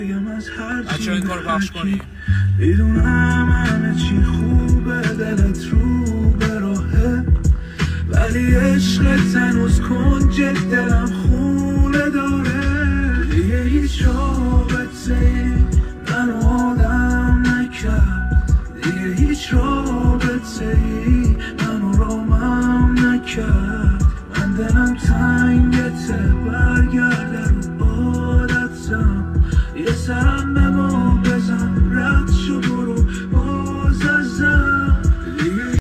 بچه این کار پخش کنی. میدونم همه چی خوبه، دلت رو به راهه، ولی عشقت هنوز کنج دلم خونه داره. دیگه هیچ رابطه‌ای منو آدم نکرد، دیگه هیچ رابطه‌ای منو رامم نکرد. من دلم تنگته، برگرد رو